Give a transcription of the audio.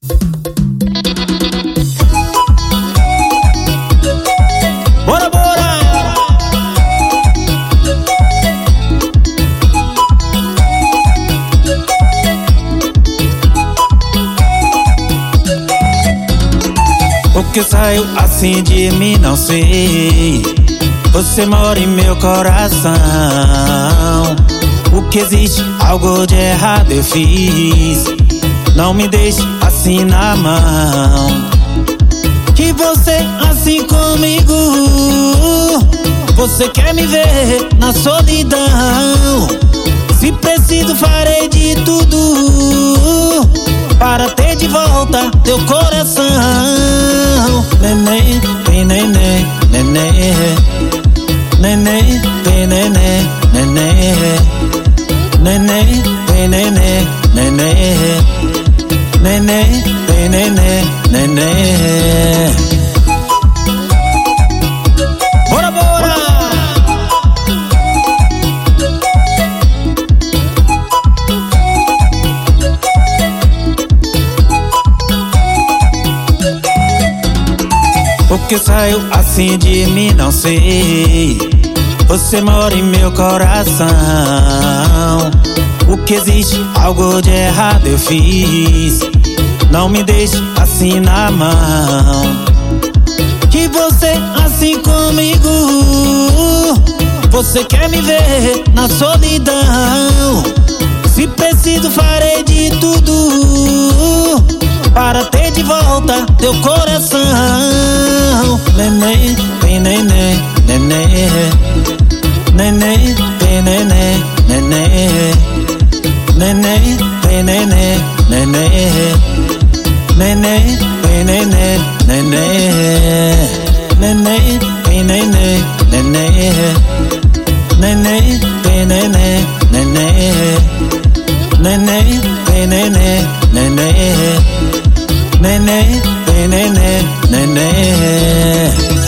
Bora, bora! O que saiu assim de mim não sei. Você mora em meu coração. O que existe, algo de errado eu fiz. Não me deixe assim na mão. Que você assim comigo. Você quer me ver na solidão. Se preciso farei de tudo para ter de volta teu coração. Neném, vem neném, neném. Neném, vem neném, neném. Neném, vem neném, neném. Neném, vem neném, neném. Bora, bora! O que saiu assim de mim não sei. Você mora em meu coração. O que existe, algo de errado eu fiz. Não me deixe assim na mão. Que você assim comigo. Você quer me ver na solidão. Se preciso farei de tudo para ter de volta teu coração. Neném, vem neném, neném. Neném, vem neném, neném. Neném, vem neném, neném. Neném, vem neném, neném. Neném, vem neném, neném. Neném, vem neném, neném. Neném, vem neném, neném. Neném, vem neném, neném.